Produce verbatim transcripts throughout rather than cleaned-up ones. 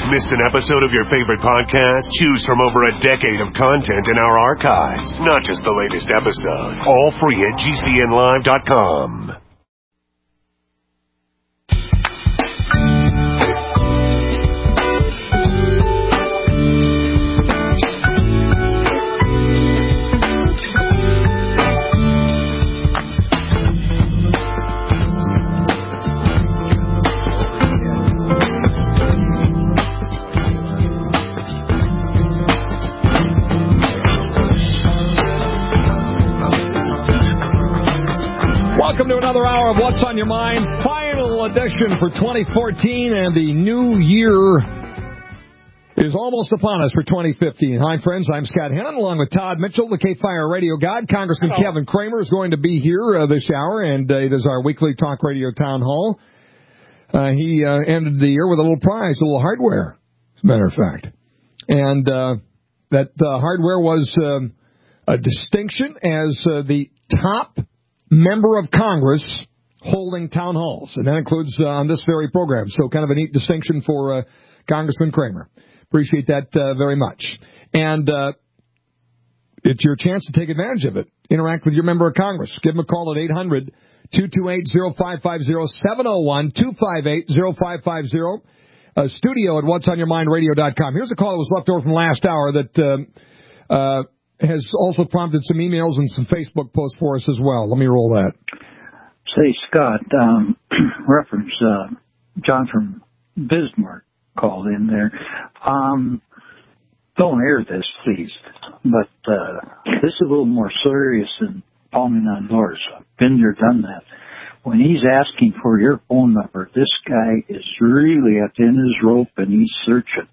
Missed an episode of your favorite podcast? Choose from over a decade of content in our archives. Not just the latest episode. All free at G C N live dot com. Welcome to another hour of What's on Your Mind. Final edition for twenty fourteen, and the new year is almost upon us for twenty fifteen. Hi, friends. I'm Scott Hennon, along with Todd Mitchell, the K-Fire Radio God. Congressman Hello. Kevin Cramer is going to be here uh, this hour, and uh, it is our weekly talk radio town hall. Uh, he uh, ended the year with a little prize, a little hardware, as a matter of fact. And uh, that uh, hardware was um, a distinction as uh, the top member of Congress holding town halls, and that includes uh, on this very program. So kind of a neat distinction for uh, Congressman Cramer. Appreciate that uh, very much. And uh, it's your chance to take advantage of it. Interact with your member of Congress. Give them a call at eight hundred, two two eight, oh five five oh, seven oh one, two five eight, oh five five oh, uh, studio at whats on your mind radio dot com. Here's a call that was left over from last hour that uh, uh, has also prompted some emails and some Facebook posts for us as well. Let me roll that. Say, Scott, um, reference uh, John from Bismarck called in there. Um, don't air this, please. But uh, this is a little more serious than palming on doors. I've been there, done that. When he's asking for your phone number, this guy is really at the end of his rope and he's searching.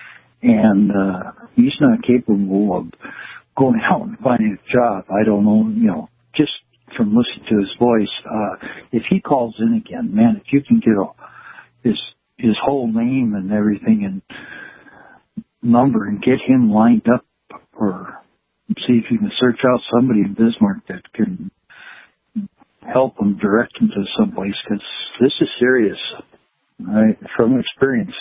And uh, he's not capable of going out and finding a job. I don't know, you know, just from listening to his voice. Uh, if he calls in again, man, if you can get a, his his whole name and everything and number and get him lined up, or see if you can search out somebody in Bismarck that can help him, direct him to someplace, because this is serious. Right? From experience,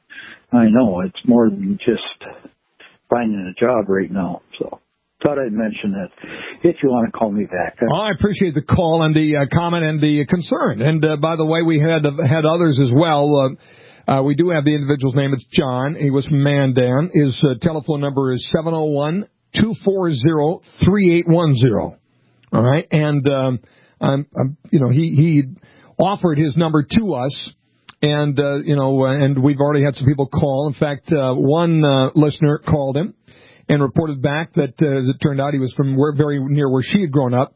I know it's more than just finding a job right now. So thought I'd mention that if you want to call me back. Well, I appreciate the call and the uh, comment and the concern. And uh, by the way, we had uh, had others as well. Uh, uh, we do have the individual's name. It's John. He was from Mandan. His uh, telephone number is seven oh one, two four oh, three eight one oh. All right. And, um, I'm, I'm, you know, he, he offered his number to us. And, uh, you know, and we've already had some people call. In fact, uh, one uh, listener called him and reported back that, uh, as it turned out, he was from where, very near where she had grown up.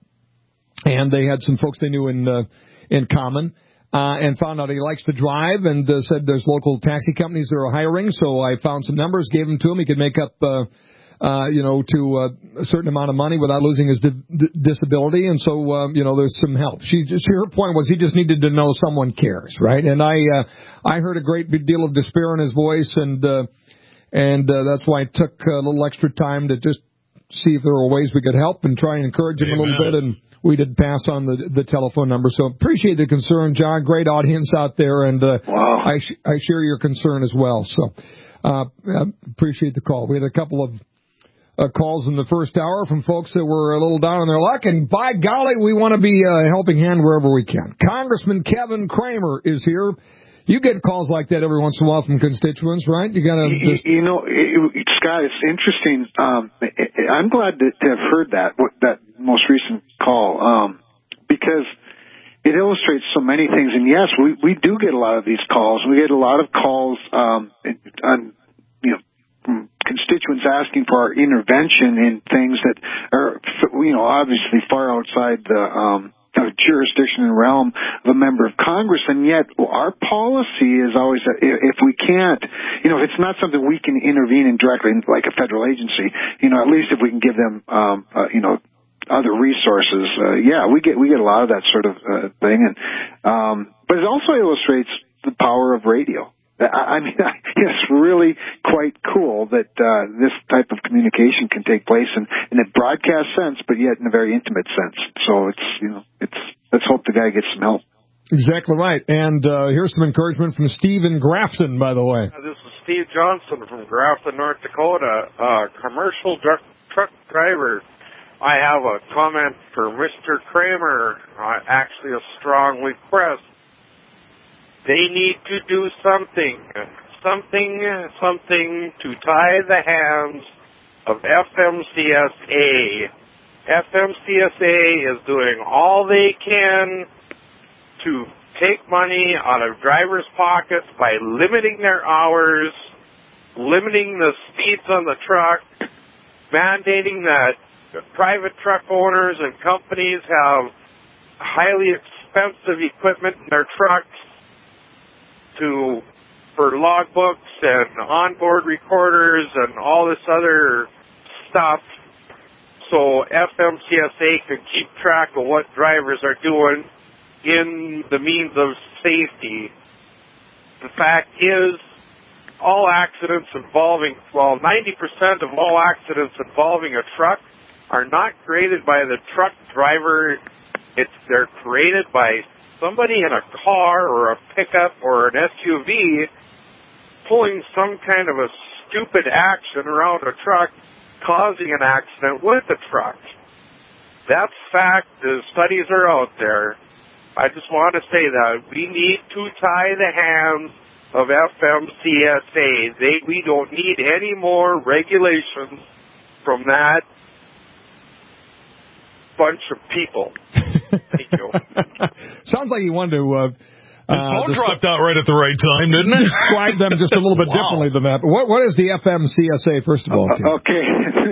And they had some folks they knew in uh, in common, uh, and found out he likes to drive, and uh, said there's local taxi companies that are hiring. So I found some numbers, gave them to him. He could make up, uh, uh, you know, to uh, a certain amount of money without losing his di- di- disability. And so, uh, you know, there's some help. She just, her point was he just needed to know someone cares, right? And I uh, I heard a great deal of despair in his voice, and uh, and uh, that's why I took a little extra time to just see if there were ways we could help and try and encourage him Amen. a little bit. And we did pass on the the telephone number. So appreciate the concern, John. Great audience out there, and uh, wow. I sh- I share your concern as well. So uh, appreciate the call. We had a couple of uh, calls in the first hour from folks that were a little down on their luck, and by golly, we want to be a helping hand wherever we can. Congressman Kevin Cramer is here. You get calls like that every once in a while from constituents, right? You got to just... You know, it, Scott, it's interesting. Um, I'm glad to, to have heard that, that most recent call, um, because it illustrates so many things. And yes, we, we do get a lot of these calls. We get a lot of calls, um, on, you know, from constituents asking for our intervention in things that are, you know, obviously far outside the, um, jurisdiction and realm of a member of Congress, and yet our policy is always that if we can't, you know, if it's not something we can intervene in directly, like a federal agency, you know, at least if we can give them, um, uh, you know, other resources, uh, yeah, we get we get a lot of that sort of uh, thing, and um, but it also illustrates the power of radio. I mean, it's really quite cool that uh, this type of communication can take place in, in a broadcast sense, but yet in a very intimate sense. So it's, you know, it's let's hope the guy gets some help. Exactly right. And uh, here's some encouragement from Steve in Grafton, by the way. Uh, this is Steve Johnson from Grafton, North Dakota. Uh, commercial dr- truck driver. I have a comment for Mister Kramer, uh, actually a strong request. They need to do something, something, something to tie the hands of F M C S A. F M C S A is doing all they can to take money out of drivers' pockets by limiting their hours, limiting the speeds on the truck, mandating that private truck owners and companies have highly expensive equipment in their trucks to for logbooks and onboard recorders and all this other stuff so F M C S A can keep track of what drivers are doing in the means of safety. The fact is, all accidents involving, well, ninety percent of all accidents involving a truck are not created by the truck driver. It's they're created by somebody in a car or a pickup or an S U V pulling some kind of a stupid action around a truck, causing an accident with the truck. That's fact. The studies are out there. I just want to say that we need to tie the hands of F M C S A. They, we don't need any more regulations from that bunch of people. Thank you. Sounds like you wanted to... Uh, His phone uh, dropped out right at the right time, didn't it? Describe them just a little bit wow. differently than that. What, what is the F M C S A, first of all? Uh, okay.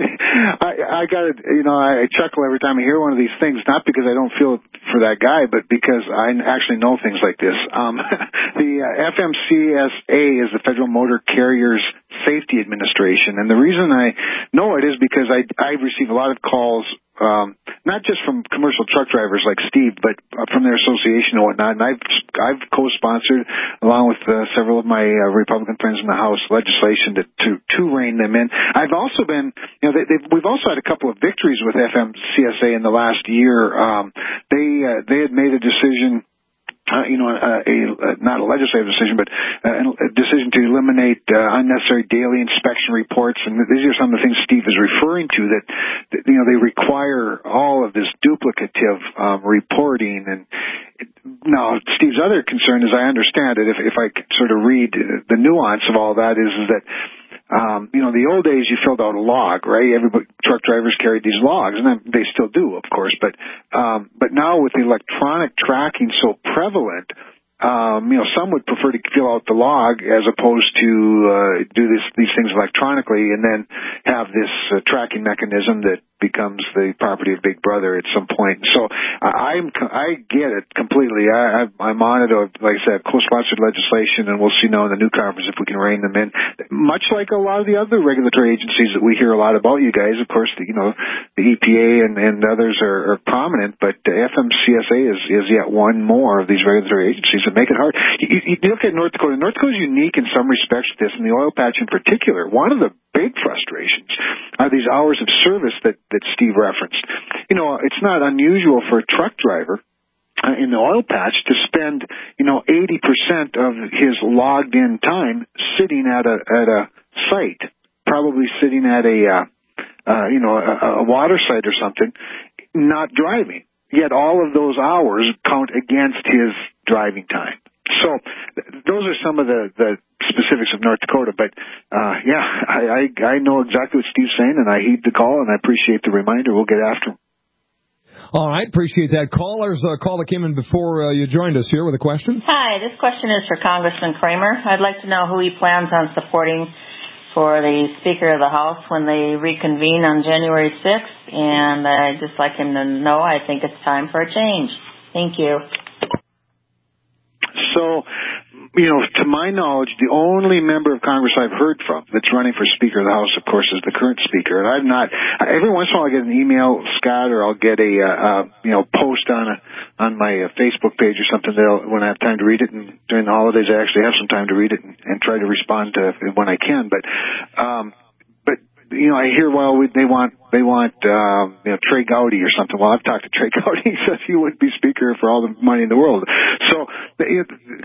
I, I got to, you know, I chuckle every time I hear one of these things, not because I don't feel for that guy, but because I actually know things like this. Um, the uh, F M C S A is the Federal Motor Carriers Safety Administration, and the reason I know it is because I, I receive a lot of calls, um, not just from commercial truck drivers like Steve, but from their association and whatnot. And I've I've co-sponsored, along with uh, several of my uh, Republican friends in the House, legislation to, to to rein them in. I've also been, you know, they, we've also had a couple of victories with F M C S A in the last year. Um, they uh, they had made a decision. Uh, you know, uh, a, uh, not a legislative decision, but uh, a decision to eliminate uh, unnecessary daily inspection reports. And these are some of the things Steve is referring to, that, that you know, they require all of this duplicative um, reporting. And it, now, Steve's other concern, as I understand it, if, if I could sort of read the nuance of all that, is, is that Um, you know, the old days you filled out a log, right? Everybody, truck drivers carried these logs, and then they still do, of course. But um, but now with the electronic tracking so prevalent, um, you know, some would prefer to fill out the log as opposed to uh, do this, these things electronically, and then have this uh, tracking mechanism that becomes the property of Big Brother at some point. So I, I'm I get it completely. I, I'm on it. Like I said, co-sponsored legislation, and we'll see now in the new conference if we can rein them in. Much like a lot of the other regulatory agencies that we hear a lot about, you guys, of course, the, you know, the E P A and, and others are, are prominent, but the F M C S A is, is yet one more of these regulatory agencies that make it hard. You, you look at North Dakota. North Dakota is unique in some respects to this, and the oil patch in particular. One of the big frustrations are these hours of service that, that Steve referenced. You know, it's not unusual for a truck driver uh, in the oil patch to spend, you know, eighty percent of his logged in time sitting at a, at a site, probably sitting at a, uh, uh, you know, a, a water site or something, not driving. Yet all of those hours count against his driving time. So th- those are some of the, the specifics of North Dakota. But, uh, yeah, I, I, I know exactly what Steve's saying, and I heed the call, and I appreciate the reminder. We'll get after him. All right, appreciate that. Callers, a call that came in before uh, you joined us here with a question. Hi, this question is for Congressman Kramer. I'd like to know who he plans on supporting for the Speaker of the House when they reconvene on January sixth, and I'd just like him to know I think it's time for a change. Thank you. So, you know, to my knowledge, the only member of Congress I've heard from that's running for Speaker of the House, of course, is the current Speaker. And I've not, every once in a while I get an email, Scott, or I'll get a, uh, uh, you know, post on a, on my uh, Facebook page or something that I'll, when I have time to read it. And during the holidays, I actually have some time to read it and, and try to respond to it when I can. But, um, but you know, I hear, well, we, they want, they want, um, you know, Trey Gowdy or something. Well, I've talked to Trey Gowdy. He says he would be speaker for all the money in the world. So if,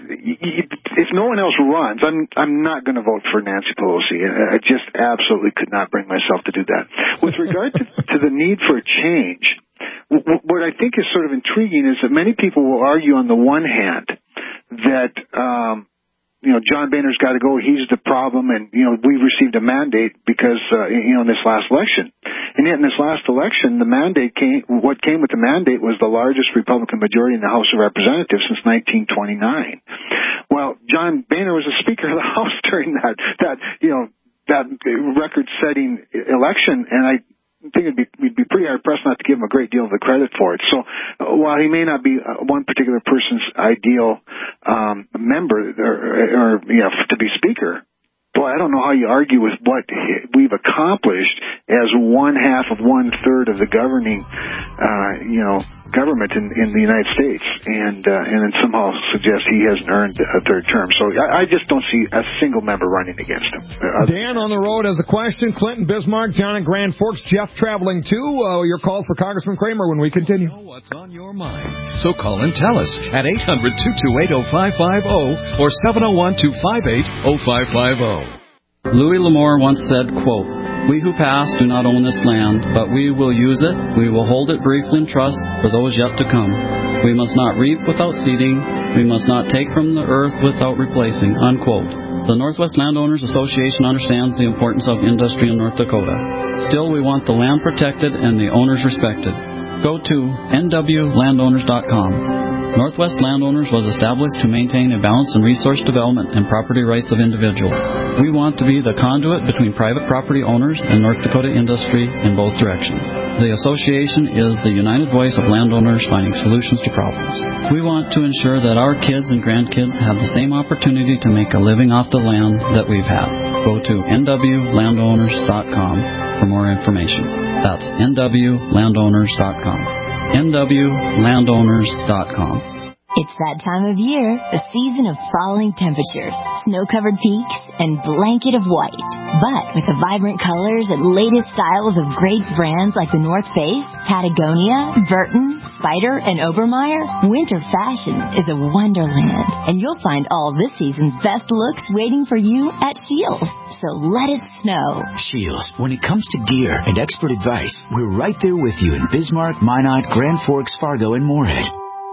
if no one else runs, I'm, I'm not going to vote for Nancy Pelosi. I just absolutely could not bring myself to do that. With regard to, to the need for a change, what I think is sort of intriguing is that many people will argue on the one hand that, um, you know, John Boehner's got to go. He's the problem, and you know, we've received a mandate because uh, you know in this last election, and yet in this last election, the mandate came. What came with the mandate was the largest Republican majority in the House of Representatives since nineteen twenty-nine. Well, John Boehner was a Speaker of the House during that that you know that record-setting election, and I. I think it'd be, we'd be pretty hard-pressed not to give him a great deal of the credit for it. So uh, while he may not be uh, one particular person's ideal um, member or, or you know, to be speaker, boy, I don't know how you argue with what we've accomplished as one half of one-third of the governing, uh, you know, government in, in the United States, and uh, and then somehow suggest he hasn't earned a third term. So I, I just don't see a single member running against him. Uh, Dan on the road has a question. Clinton, Bismarck, John and Grand Forks, Jeff traveling too. Uh, your calls for Congressman Kramer when we continue. Know what's on your mind? So call and tell us at eight hundred, two two eight, oh five five oh or seven oh one, two five eight, oh five five oh. Louis L'Amour once said, quote, "We who pass do not own this land, but we will use it. We will hold it briefly in trust for those yet to come. We must not reap without seeding. We must not take from the earth without replacing," unquote. The Northwest Landowners Association understands the importance of industry in North Dakota. Still, we want the land protected and the owners respected. Go to N W landowners dot com. Northwest Landowners was established to maintain a balance in resource development and property rights of individuals. We want to be the conduit between private property owners and North Dakota industry in both directions. The association is the united voice of landowners finding solutions to problems. We want to ensure that our kids and grandkids have the same opportunity to make a living off the land that we've had. Go to N W landowners dot com for more information. That's N W landowners dot com. N W landowners dot com. It's that time of year, the season of falling temperatures, snow-covered peaks, and blanket of white. But with the vibrant colors and latest styles of great brands like the North Face, Patagonia, Burton, Spyder, and Obermeyer, winter fashion is a wonderland. And you'll find all this season's best looks waiting for you at Scheels. So let it snow. Scheels, when it comes to gear and expert advice, we're right there with you in Bismarck, Minot, Grand Forks, Fargo, and Moorhead.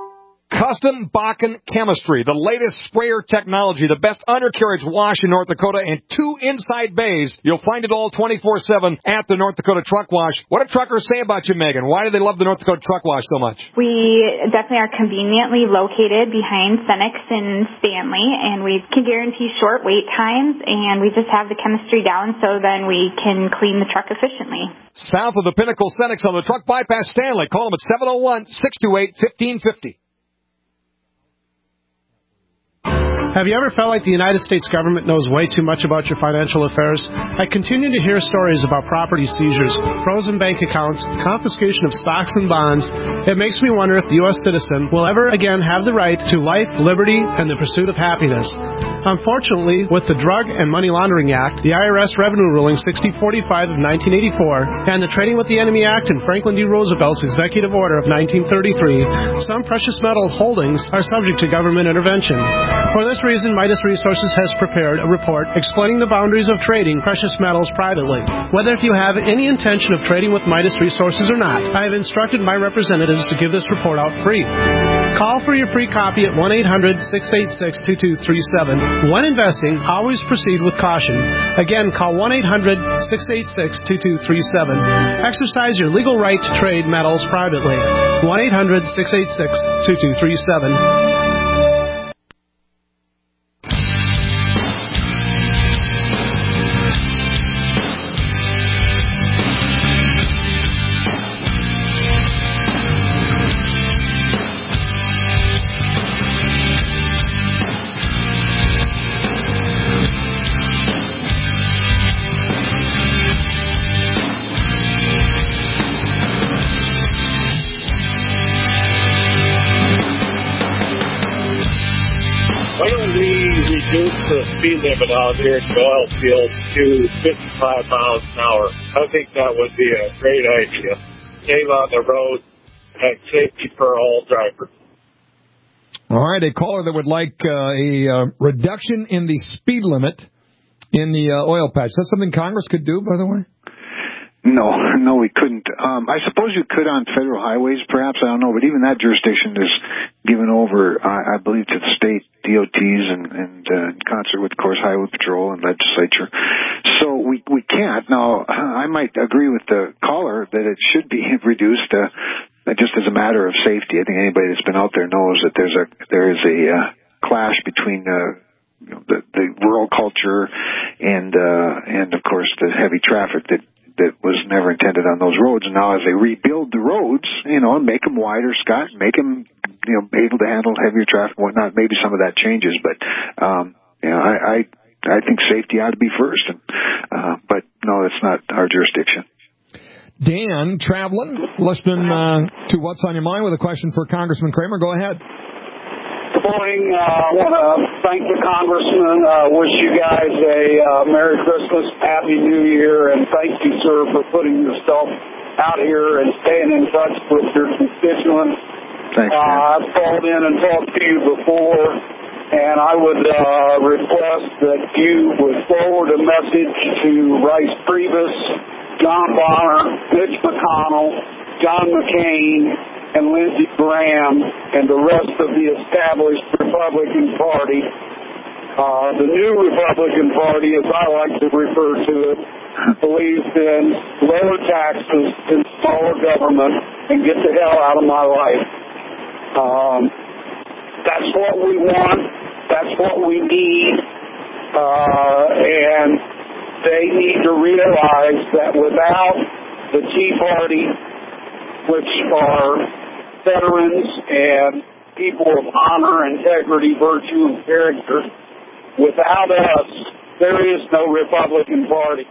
Custom Bakken Chemistry, the latest sprayer technology, the best undercarriage wash in North Dakota, and two inside bays. You'll find it all twenty-four seven at the North Dakota Truck Wash. What do truckers say about you, Megan? Why do they love the North Dakota Truck Wash so much? We definitely are conveniently located behind Cenex and Stanley, and we can guarantee short wait times, and we just have the chemistry down so then we can clean the truck efficiently. South of the Pinnacle Cenex on the Truck Bypass Stanley. Call them at seven oh one, six two eight, one five five zero. Have you ever felt like the United States government knows way too much about your financial affairs? I continue to hear stories about property seizures, frozen bank accounts, confiscation of stocks and bonds. It makes me wonder if the U S citizen will ever again have the right to life, liberty, and the pursuit of happiness. Unfortunately, with the Drug and Money Laundering Act, the I R S Revenue Ruling sixty forty-five of nineteen eighty-four, and the Trading with the Enemy Act and Franklin D. Roosevelt's Executive Order of nineteen thirty-three, some precious metal holdings are subject to government intervention. For this reason, Midas Resources has prepared a report explaining the boundaries of trading precious metals privately. Whether if you have any intention of trading with Midas Resources or not, I have instructed my representatives to give this report out free. Call for your free copy at one eight hundred, six eight six, two two three seven. When investing, always proceed with caution. Again, call one eight hundred, six eight six, two two three seven. Exercise your legal right to trade metals privately. one eight hundred, six eight six, two two three seven. the speed limit out here at the oil field to fifty-five miles an hour. I think that would be a great idea. Save on the road and safety for all drivers. All right, a caller that would like uh, a uh, reduction in the speed limit in the uh, oil patch. That's something Congress could do, by the way? No, no, we couldn't. Um, I suppose you could on federal highways, perhaps. I don't know, but even that jurisdiction is given over, I, I believe, to the state D O Ts and, and uh, in concert with, of course, Highway Patrol and legislature. So we we can't. Now, I might agree with the caller that it should be reduced, uh, just as a matter of safety. I think anybody that's been out there knows that there's a there is a uh, clash between uh, you know, the, the rural culture and uh, and of course the heavy traffic that. that was never intended on those roads. And now as they rebuild the roads, you know, and make them wider, Scott, make them, you know, able to handle heavier traffic and whatnot, maybe some of that changes. But, um, you know, I, I, I think safety ought to be first. And, uh, but no, it's not our jurisdiction. Dan, traveling, listening uh, to What's on Your Mind with a question for Congressman Cramer. Go ahead. Good morning. Uh, I want to thank the Congressman, uh, wish you guys a uh, Merry Christmas, Happy New Year, and thank you, sir, for putting yourself out here and staying in touch with your constituents. Thanks, uh, I've called in and talked to you before, and I would uh, request that you would forward a message to Rice Priebus, John Bonner, Mitch McConnell, John McCain, and Lindsey Graham and the rest of the established Republican Party. Uh, the new Republican Party, as I like to refer to it, believes in lower taxes and smaller government and get the hell out of my life. Um, that's what we want. That's what we need. Uh, and they need to realize that without the Tea Party, which are veterans and people of honor, integrity, virtue, and character, without us, there is no Republican Party.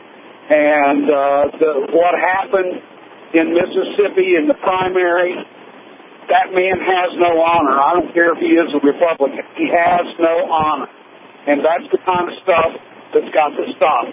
And uh, the, what happened in Mississippi in the primary, that man has no honor. I don't care if he is a Republican. He has no honor. And that's the kind of stuff that's got to stop.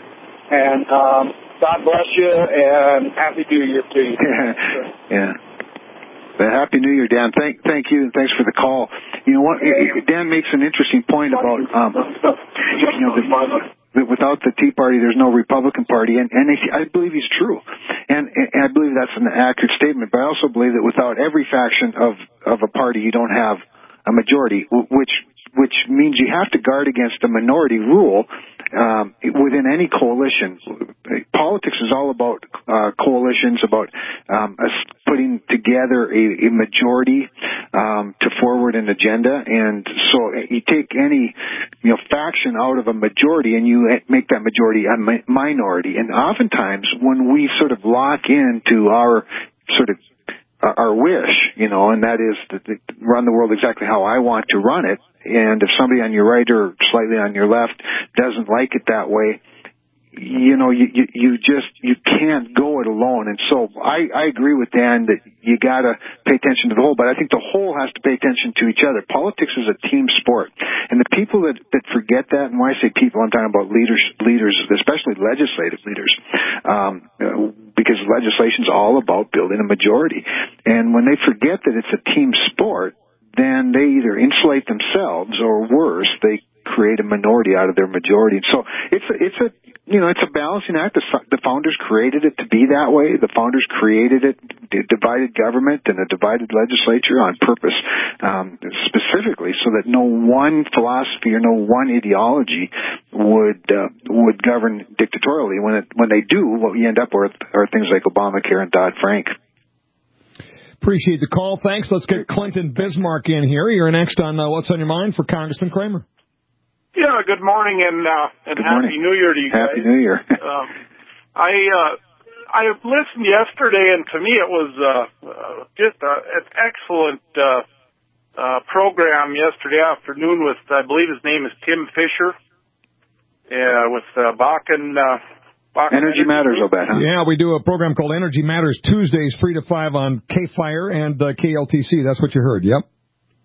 And um, God bless you, and Happy New Year to you. Yeah. But Happy New Year, Dan. Thank, thank you, and thanks for the call. You know what? Dan makes an interesting point about, um, you know, the, that without the Tea Party, there's no Republican Party, and, and I believe he's true, and, and I believe that's an accurate statement. But I also believe that without every faction of of a party, you don't have a majority, which which means you have to guard against a minority rule um, within any coalition. Politics is all about uh, coalitions, about um, us putting together a, a majority um, to forward an agenda. And so you take any you know faction out of a majority, and you make that majority a mi- minority. And oftentimes, when we sort of lock into our sort of our wish, you know, and that is to run the world exactly how I want to run it. And if somebody on your right or slightly on your left doesn't like it that way, you know, you, you, you just, you can't go it alone. And so I, I agree with Dan that you gotta pay attention to the whole, but I think the whole has to pay attention to each other. Politics is a team sport. And the people that, that forget that, and when I say people, I'm talking about leaders, leaders, especially legislative leaders, um, because legislation is all about building a majority. And when they forget that it's a team sport, then they either insulate themselves or worse, they create a minority out of their majority. And so it's a, it's a, you know, it's a balancing act. The founders created it to be that way. The founders created it, divided government and a divided legislature on purpose, um, specifically so that no one philosophy or no one ideology would uh, would govern dictatorially. When it, when they do, what we end up with are things like Obamacare and Dodd-Frank. Appreciate the call. Thanks. Let's get Clinton Bismarck in here. You're next on uh, What's on Your Mind for Congressman Cramer. Yeah, good morning and uh, and good Happy morning. New Year to you guys. Happy New Year. um, I uh, I listened yesterday, and to me it was uh, uh, just a, an excellent uh, uh, program yesterday afternoon with, I believe his name is Tim Fisher, uh, with uh, Bakken. Uh, Bakken Energy, Energy Matters, I'll bet, huh? Yeah, we do a program called Energy Matters Tuesdays, three to five on K-Fire and uh, K L T C. That's what you heard, yep.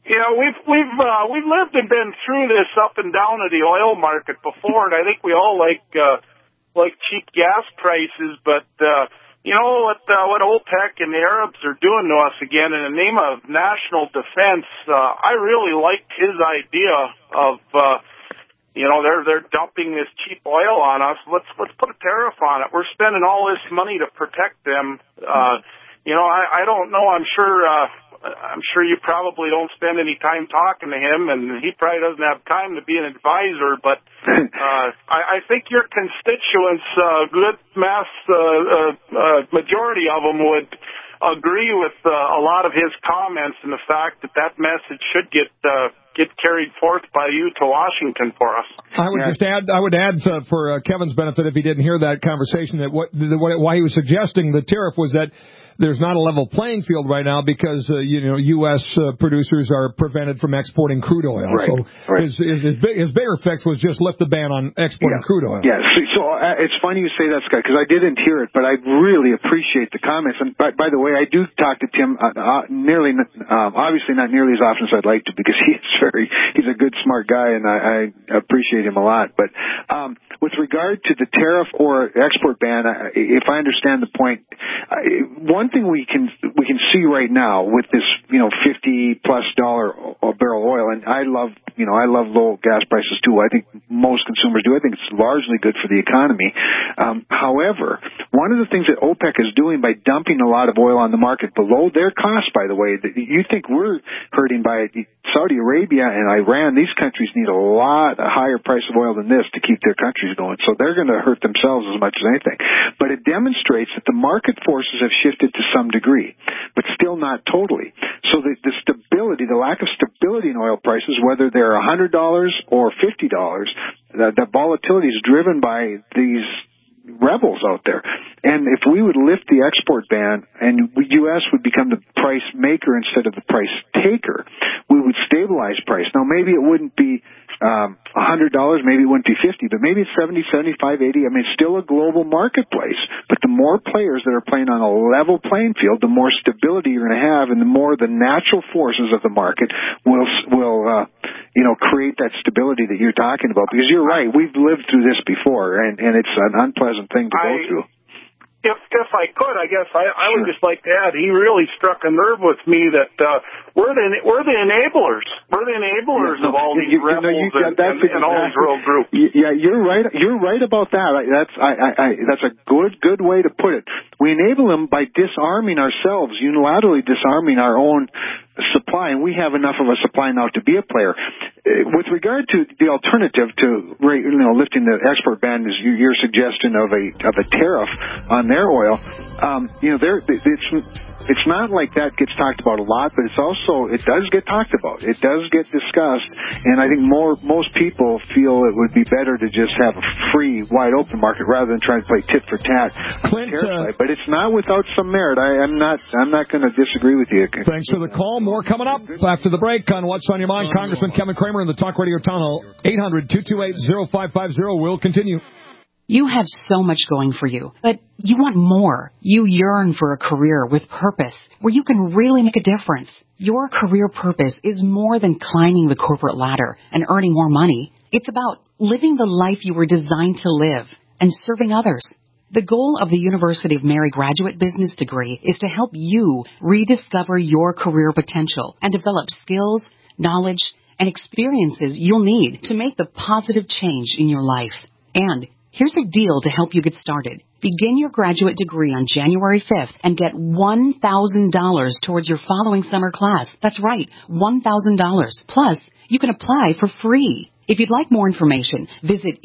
You know, we've we've uh, we've lived and been through this up and down of the oil market before, and I think we all like uh, like cheap gas prices. But uh, you know what uh, what OPEC and the Arabs are doing to us again in the name of national defense. Uh, I really liked his idea of uh, you know they're they're dumping this cheap oil on us. Let's let's put a tariff on it. We're spending all this money to protect them. Uh, you know, I, I don't know. I'm sure. Uh, I'm sure you probably don't spend any time talking to him, and he probably doesn't have time to be an advisor, but uh, I, I think your constituents, uh, good mass uh, uh, uh, majority of them would agree with uh, a lot of his comments and the fact that that message should get uh, get carried forth by you to Washington for us. I would yeah. just add, I would add uh, for uh, Kevin's benefit, if he didn't hear that conversation, that what, the, what why he was suggesting the tariff was that there's not a level playing field right now because uh, you know U S uh, producers are prevented from exporting crude oil. Right. So right. his his, his, big, his bigger fix was just lift the ban on exporting yeah. crude oil. Yeah. So, so uh, it's funny you say that, Scott, because I didn't hear it, but I really appreciate the comments. And by, by the way, I do talk to Tim uh, uh, nearly, um, obviously not nearly as often as I'd like to, because he's very he's a good, smart guy, and I, I appreciate him a lot. But um, with regard to the tariff or export ban, uh, if I understand the point, uh, one thing we can we can see right now with this, you know, fifty plus dollar a barrel oil, and I love, you know, I love low gas prices too. I think most consumers do. I think it's largely good for the economy. Um, however, one of the things that OPEC is doing by dumping a lot of oil on the market below their cost, by the way, that you think we're hurting by it. Saudi Arabia and Iran, these countries need a lot a higher price of oil than this to keep their countries going. So they're going to hurt themselves as much as anything. But it demonstrates that the market forces have shifted to some degree, but still not totally. So the, the stability, the lack of stability in oil prices, whether they're one hundred dollars or fifty dollars, the, the volatility is driven by these rebels out there. And if we would lift the export ban and the U S would become the price maker instead of the price taker, we would stabilize price. Now, maybe it wouldn't be um, one hundred dollars, maybe it wouldn't be fifty dollars, but maybe it's seventy, seventy-five, eighty. I mean, it's still a global marketplace. But the more players that are playing on a level playing field, the more stability you're going to have, and the more the natural forces of the market will, will uh, you know, create that stability that you're talking about. Because you're right, we've lived through this before, and, and it's an unpleasant thing to go I, through. If if I could, I guess I, I would just like to add, he really struck a nerve with me that uh, we're the we're the enablers. We're the enablers yeah, no, of all these you, rebels you know, you, and, and, exactly, and all these world groups. Yeah, you're right. You're right about that. That's I, I, I that's a good good way to put it. We enable them by disarming ourselves, unilaterally disarming our own supply, and we have enough of a supply now to be a player. With regard to the alternative to, you know, lifting the export ban, is your suggestion of a of a tariff on their oil. Um, you know, there it's. It's not like that gets talked about a lot, but it's also, it does get talked about. It does get discussed, and I think more most people feel it would be better to just have a free, wide open market rather than try to play tit for tat on the tariff side. But it's not without some merit. I, I'm not I'm not going to disagree with you. Thanks for the call. More coming up after the break on What's on Your Mind. Congressman Kevin Cramer in the Talk Radio Town Hall. eight hundred, two two eight, oh five five oh will continue. You have so much going for you, but you want more. You yearn for a career with purpose, where you can really make a difference. Your career purpose is more than climbing the corporate ladder and earning more money. It's about living the life you were designed to live and serving others. The goal of the University of Mary graduate business degree is to help you rediscover your career potential and develop skills, knowledge, and experiences you'll need to make the positive change in your life. And here's a deal to help you get started. Begin your graduate degree on January fifth and get one thousand dollars towards your following summer class. That's right, one thousand dollars. Plus, you can apply for free. If you'd like more information, visit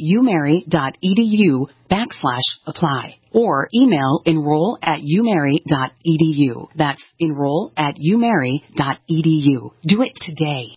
umary.edu backslash apply or email enroll at umary.edu. That's enroll at umary.edu. Do it today.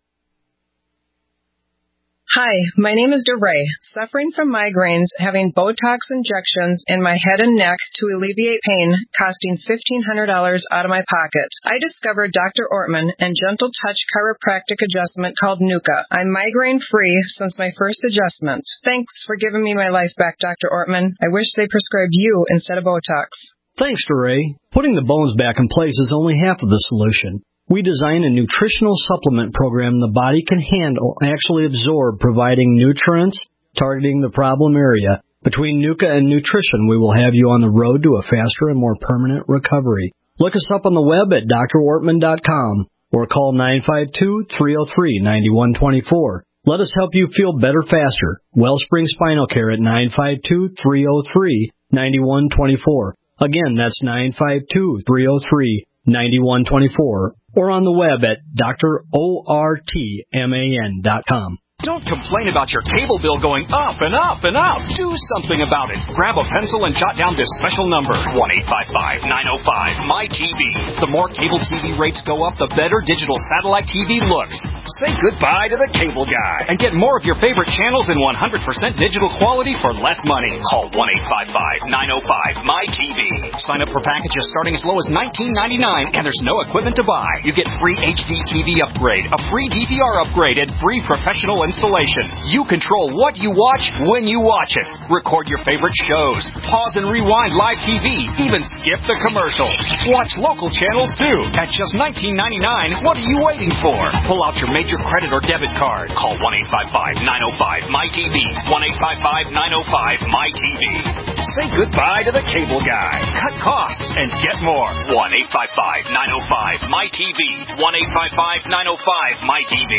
Hi, my name is DeRay, suffering from migraines, having Botox injections in my head and neck to alleviate pain, costing fifteen hundred dollars out of my pocket. I discovered Doctor Ortman and Gentle Touch chiropractic adjustment called Nuka. I'm migraine-free since my first adjustment. Thanks for giving me my life back, Doctor Ortman. I wish they prescribed you instead of Botox. Thanks, DeRay. Putting the bones back in place is only half of the solution. We design a nutritional supplement program the body can handle, actually absorb, providing nutrients, targeting the problem area. Between Nuka and nutrition, we will have you on the road to a faster and more permanent recovery. Look us up on the web at D R Ortman dot com or call nine five two, three oh three, nine one two four. Let us help you feel better faster. Wellspring Spinal Care at nine five two, three oh three, nine one two four. Again, that's nine five two, three oh three, nine one two four. Or on the web at D R Ortman dot com. Don't complain about your cable bill going up and up and up. Do something about it. Grab a pencil and jot down this special number, one eight five five, nine oh five, M Y T V. The more cable T V rates go up, the better digital satellite T V looks. Say goodbye to the cable guy and get more of your favorite channels in one hundred percent digital quality for less money. Call one eight five five, nine oh five, M Y T V. Sign up for packages starting as low as nineteen ninety-nine, and there's no equipment to buy. You get free H D T V upgrade, a free D V R upgrade, and free professional installation. You control what you watch when you watch it. Record your favorite shows. Pause and rewind live T V. Even skip the commercials. Watch local channels too. At just nineteen ninety-nine, what are you waiting for? Pull out your major credit or debit card. Call one eight five five, nine oh five, M Y T V. one eight five five, nine oh five, M Y T V. Say goodbye to the cable guy. Cut costs and get more. one eight five five, nine oh five, M Y T V. one eight five five, nine oh five, M Y T V.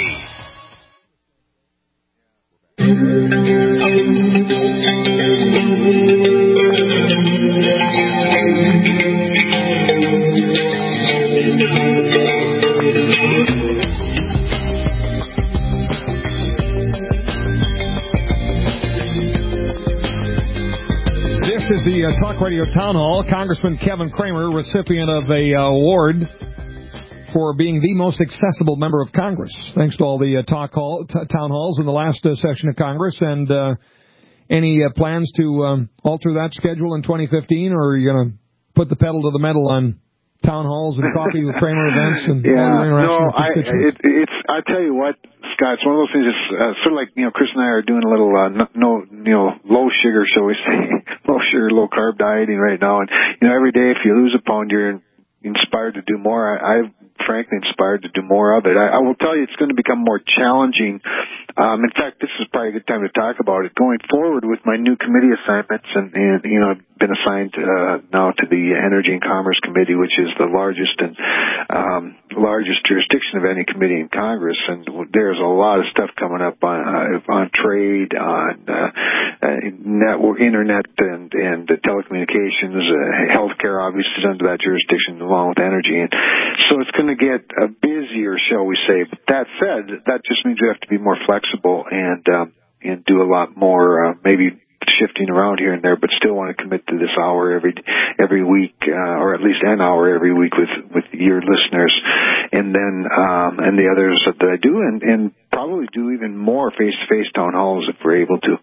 This is the uh, Talk Radio Town Hall. Congressman Kevin Cramer, recipient of a uh, award for being the most accessible member of Congress, thanks to all the uh, talk hall, t- town halls in the last uh, session of Congress. And uh, any uh, plans to um, alter that schedule in twenty fifteen, or are you going to put the pedal to the metal on town halls and coffee with Cramer events and yeah, all your interaction no, with I, constituents? it, it's, I tell you what, Scott, it's one of those things. It's uh, sort of like, you know, Chris and I are doing a little uh, no, no, you know, low sugar, shall we say, low sugar, low carb dieting right now. And you know, every day if you lose a pound, you're inspired to do more. I, I've frankly inspired to do more of it. I, I will tell you, it's going to become more challenging. Um, in fact, this is probably a good time to talk about it. Going forward with my new committee assignments, and, and you know, I've been assigned uh, now to the Energy and Commerce Committee, which is the largest and um, largest jurisdiction of any committee in Congress. And there's a lot of stuff coming up on uh, on trade, on uh, uh, network, internet, and and uh, telecommunications, uh, healthcare, obviously is under that jurisdiction, along with energy. And so it's going to get uh, busier, shall we say. But that said, that just means we have to be more flexible and um, and do a lot more, uh, maybe shifting around here and there, but still want to commit to this hour every every week, uh, or at least an hour every week with with your listeners, and then um, and the others that I do, and, and probably do even more face-to-face town halls if we're able to.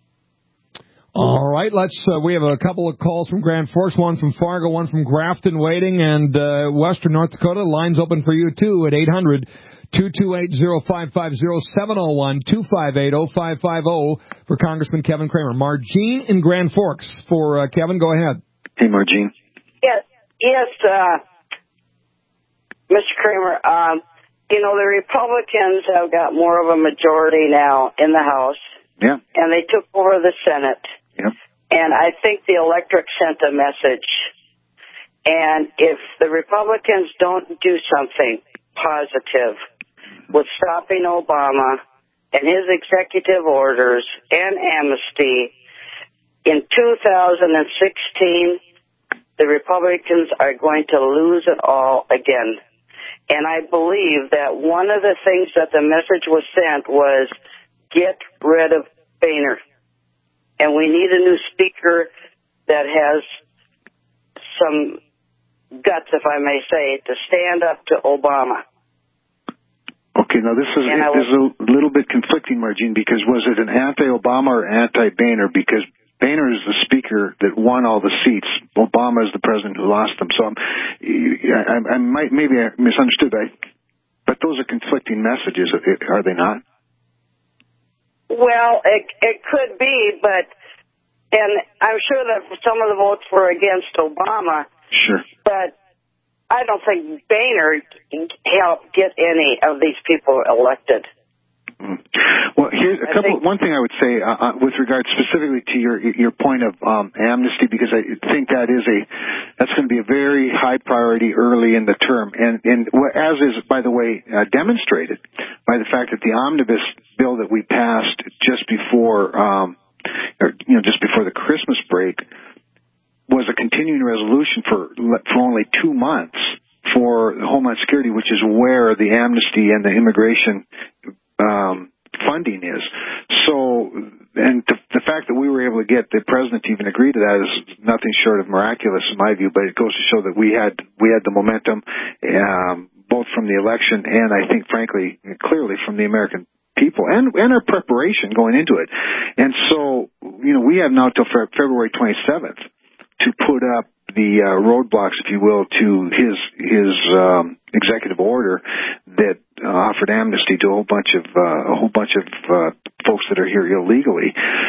All right, let's. Uh, we have a couple of calls from Grand Forks, one from Fargo, one from Grafton waiting, and uh, Western North Dakota. Lines open for you too at eight hundred, two two eight, oh five five oh, seven oh one, two five eight, oh five five oh for Congressman Kevin Cramer. Margene in Grand Forks for uh, Kevin. Go ahead. Hey, Margene. Yes, yes, uh, Mister Cramer. Um, you know, the Republicans have got more of a majority now in the House. Yeah. And they took over the Senate. Yep. And I think the electorate sent a message. And if the Republicans don't do something positive with stopping Obama and his executive orders and amnesty, in two thousand sixteen, the Republicans are going to lose it all again. And I believe that one of the things that the message was sent was get rid of Boehner. And we need a new speaker that has some guts, if I may say, to stand up to Obama. Okay, now this is, was, this is a little bit conflicting, Margene, because was it an anti-Obama or anti-Boehner? Because Boehner is the speaker that won all the seats. Obama is the president who lost them. So I'm, I, I might maybe I misunderstood, I, but those are conflicting messages, are they not? Well, it, it could be, but, and I'm sure that some of the votes were against Obama. Sure. But I don't think Boehner helped get any of these people elected. Well, here's a couple. One thing I would say uh, with regard specifically to your your point of um, amnesty, because I think that is a that's going to be a very high priority early in the term, and and as is, by the way, uh, demonstrated by the fact that the omnibus bill that we passed just before, um, or, you know, just before the Christmas break, was a continuing resolution for for only two months for Homeland Security, which is where the amnesty and the immigration Um, funding is. So, and the, the fact that we were able to get the president to even agree to that is nothing short of miraculous in my view, but it goes to show that we had, we had the momentum, um, both from the election and I think frankly, clearly from the American people and, and our preparation going into it. And so, you know, we have now till February twenty-seventh to put up the uh, roadblocks, if you will, to his his um, executive order that uh, offered amnesty to a whole bunch of uh, a whole bunch of uh, folks that are here illegally.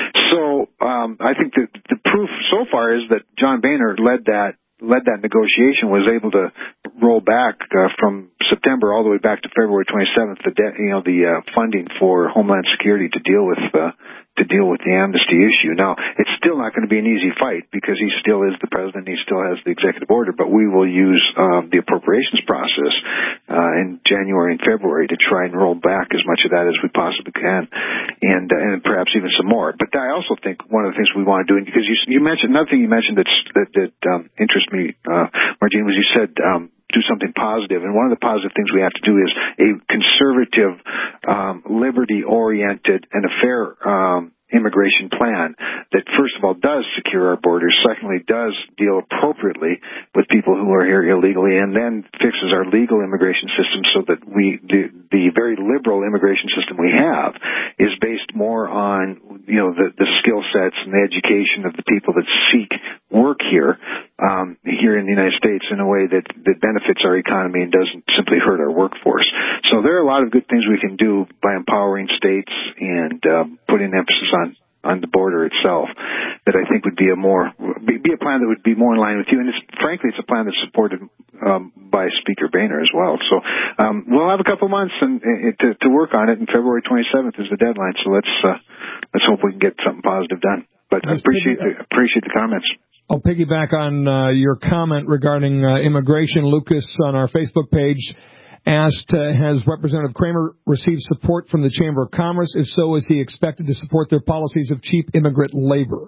So um, I think that the proof so far is that John Boehner led that led that negotiation, was able to roll back uh, from September all the way back to February twenty-seventh, the de- you know the uh, funding for Homeland Security to deal with uh, to deal with the amnesty issue. Now, it's still not going to be an easy fight because he still is the president, he still has the executive order, but we will use um, the appropriations process uh, in January and February to try and roll back as much of that as we possibly can, and uh, and perhaps even some more. But I also think one of the things we want to do, because you, you mentioned, another thing you mentioned that's, that, that um, interests me, uh, Margene, was you said um, do something positive. And one of the positive things we have to do is a conservative, um, liberty-oriented, and a fair um, immigration plan that, first of all, does secure our borders, secondly, does deal appropriately with people who are here illegally, and then fixes our legal immigration system so that we the, the very liberal immigration system we have is based more on, you know, the, the skill sets and the education of the people that seek work here, um, here in the United States in a way that, that benefits our economy and doesn't simply hurt our workforce. So there are a lot of good things we can do by empowering states and uh, putting emphasis on on the border itself that I think would be a more be, be a plan that would be more in line with you. And it's, frankly, it's a plan that's supported um, by Speaker Boehner as well. So um, we'll have a couple months and, and to, to work on it. And February twenty-seventh is the deadline. So let's uh, let's hope we can get something positive done. But I appreciate the, appreciate the comments. I'll piggyback on uh, your comment regarding uh, immigration. Lucas on our Facebook page asked, uh, has Representative Kramer received support from the Chamber of Commerce? If so, is he expected to support their policies of cheap immigrant labor?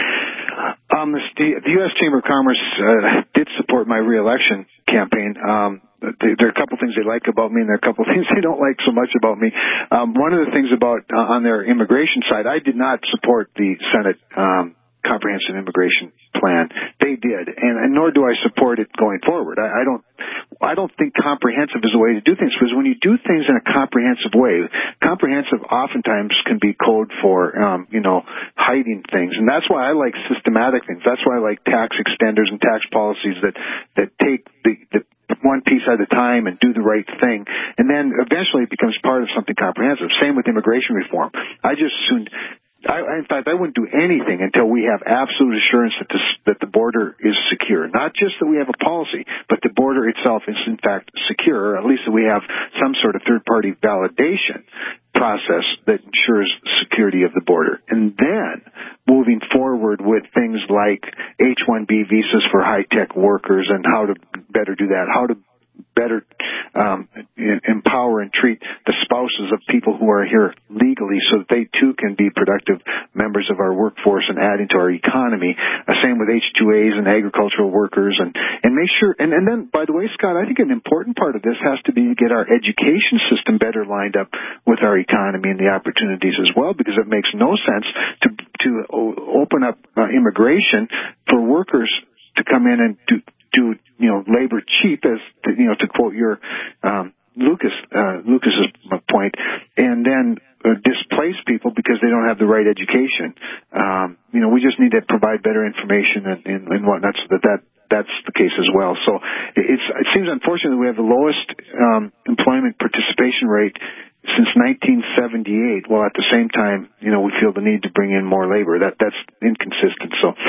Um, the, the U S Chamber of Commerce uh, did support my reelection campaign. Um, there are a couple things they like about me, and there are a couple things they don't like so much about me. Um, one of the things about uh, on their immigration side, I did not support the Senate um, comprehensive immigration plan. They did, and, and nor do I support it going forward. I, I don't, I don't think comprehensive is a way to do things, because when you do things in a comprehensive way, comprehensive oftentimes can be code for, um, you know, hiding things, and that's why I like systematic things. That's why I like tax extenders and tax policies that that take the, the one piece at a time and do the right thing, and then eventually it becomes part of something comprehensive. Same with immigration reform. I just soon. I, in fact, I wouldn't do anything until we have absolute assurance that, this, that the border is secure. Not just that we have a policy, but the border itself is, in fact, secure, or at least that we have some sort of third-party validation process that ensures security of the border. And then moving forward with things like H one B visas for high-tech workers and how to better do that, how to better um, empower and treat the spouses of people who are here legally so that they too can be productive members of our workforce and adding to our economy. Uh, same with H two As and agricultural workers, and, and make sure, and, and then, by the way, Scott, I think an important part of this has to be to get our education system better lined up with our economy and the opportunities as well, because it makes no sense to, to open up uh, immigration for workers to come in and do do, you know, labor cheap, as, you know, to quote your, um, Lucas, uh, Lucas's point, and then uh, displace people because they don't have the right education. Um, you know, we just need to provide better information and, and, and whatnot so that, that that's the case as well. So it's, it seems unfortunate that we have the lowest, um, employment participation rate since nineteen seventy-eight, while at the same time, you know, we feel the need to bring in more labor. That that's inconsistent. So uh,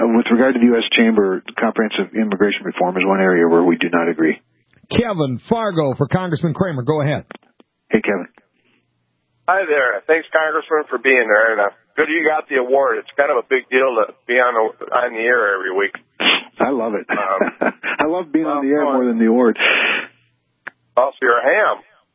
with regard to the U S Chamber, comprehensive immigration reform is one area where we do not agree. Kevin, Fargo, for Congressman Kramer. Go ahead. Hey, Kevin. Hi there. Thanks, Congressman, for being there. And uh, good you got the award. It's kind of a big deal to be on the, on the air every week. I love it. Um, I love being well, on the air more than the award. Also, you're a ham.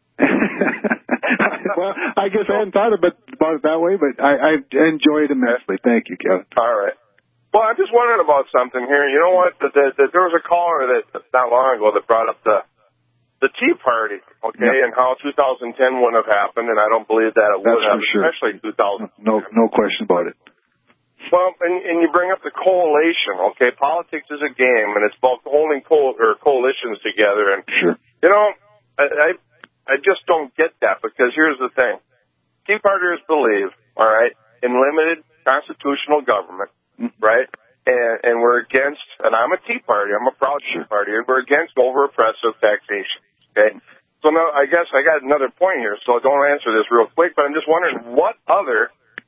Well, I guess I hadn't thought about, about it that way, but I, I enjoy it immensely. Thank you, Kevin. All right. Well, I'm just wondering about something here. You know what? The, the, the, there was a caller that not long ago that brought up the the Tea Party, okay, yep. and how two thousand ten wouldn't have happened, and I don't believe that it would That's have, sure. especially two thousand ten. No, no question about it. Well, and, and you bring up the coalition, okay? Politics is a game, and it's about holding co- or coalitions together. And sure. You know, I, I I just don't get that, because here's the thing: Tea Partiers believe, all right, in limited constitutional government, mm-hmm. right? And, and we're against, and I'm a Tea Party, I'm a proud Tea Party, and we're against over oppressive taxation. Okay, so now I guess I got another point here, so don't answer this real quick, but I'm just wondering what other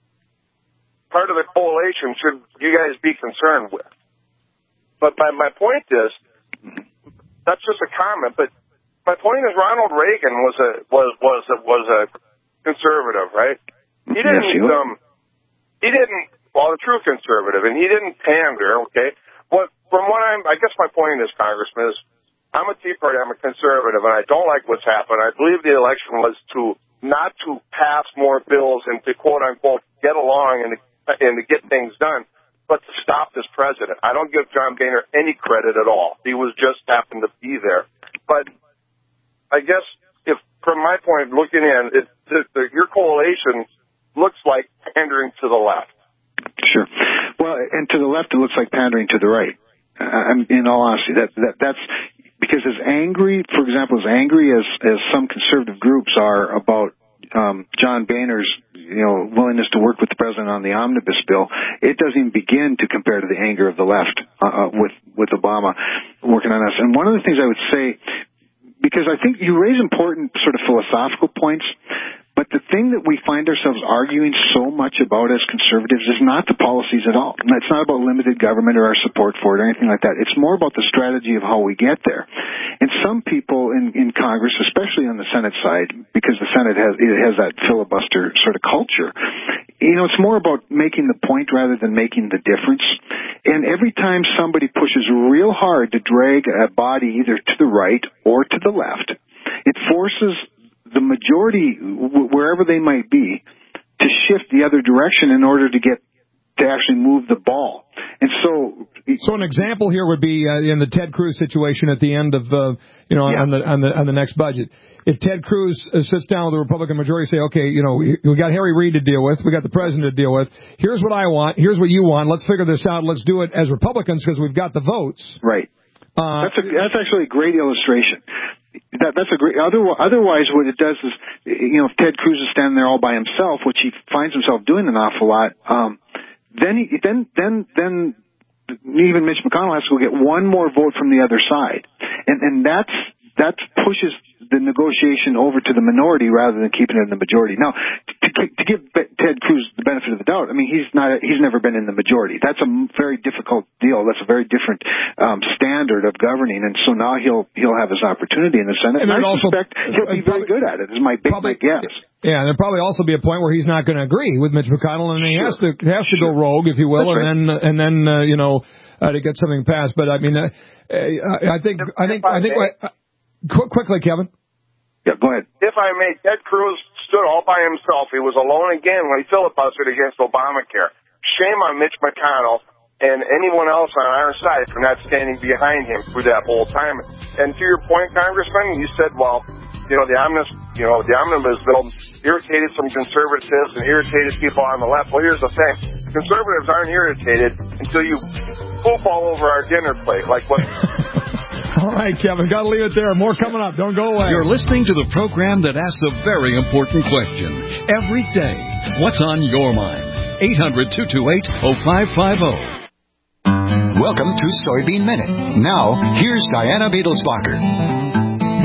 part of the coalition should you guys be concerned with? But my, my point is, that's just a comment, but my point is Ronald Reagan was a was was a, was a conservative, right? He didn't yes, um he didn't well a true conservative, and he didn't pander. Okay, what from what I'm I guess my point is, Congressman, is I'm a Tea Party, I'm a conservative, and I don't like what's happened. I believe the election was to not to pass more bills and to quote unquote get along and to, and to get things done, but to stop this president. I don't give John Boehner any credit at all. He was just happened to be there. But I guess if from my point looking in, it, the, the, your coalition looks like pandering to the left. Sure. Well, and to the left, it looks like pandering to the right. Uh, in all honesty, that, that that's because as angry, for example, as angry as as some conservative groups are about um, John Boehner's, you know, willingness to work with the president on the omnibus bill, it doesn't even begin to compare to the anger of the left uh, with with Obama working on us. And one of the things I would say, because I think you raise important sort of philosophical points, but the thing that we find ourselves arguing so much about as conservatives is not the policies at all. It's not about limited government or our support for it or anything like that. It's more about the strategy of how we get there. And some people in, in Congress, especially on the Senate side, because the Senate has it has that filibuster sort of culture, you know, it's more about making the point rather than making the difference. And every time somebody pushes real hard to drag a body either to the right or to the left, it forces the majority, wherever they might be, to shift the other direction in order to get to actually move the ball. And so, so an example here would be uh, in the Ted Cruz situation at the end of, uh, you know, yeah. on the on the on the next budget. If Ted Cruz uh, sits down with the Republican majority, say, okay, you know, we got Harry Reid to deal with, we got the president to deal with. Here's what I want. Here's what you want. Let's figure this out. Let's do it as Republicans because we've got the votes. Right. Uh, that's a, that's actually a great illustration. That, that's a great. Otherwise, otherwise, what it does is, you know, if Ted Cruz is standing there all by himself, which he finds himself doing an awful lot, um, then he, then then then even Mitch McConnell has to go get one more vote from the other side, and and that's that pushes the negotiation over to the minority rather than keeping it in the majority. Now, to, to give Ted Cruz the benefit of the doubt, I mean, he's not, he's never been in the majority. That's a very difficult deal. That's a very different um, standard of governing, and so now he'll he'll have his opportunity in the Senate. And, and I also, suspect he'll be very good at it. Is my big, probably, big guess. Yeah, and there'll probably also be a point where he's not going to agree with Mitch McConnell, and he sure. has to has to sure. go rogue, if you will, That's and right. then and then uh, you know uh, to get something passed. But I mean, uh, I think if, I think I think. I think uh, quickly, Kevin. Yeah, go ahead. If I may, Ted Cruz stood all by himself. He was alone again when he filibustered against Obamacare. Shame on Mitch McConnell and anyone else on our side for not standing behind him through that whole time. And to your point, Congressman, you said, well, you know, the omnibus, you know, the omnibus bill irritated some conservatives and irritated people on the left. Well, here's the thing. Conservatives aren't irritated until you poop all over our dinner plate, like what... All right, Kevin, got to leave it there. More coming up. Don't go away. You're listening to the program that asks a very important question every day. What's on your mind? eight hundred, two two eight, oh five five oh. Welcome to Soybean Minute. Now, here's Diana Beadlesbacher.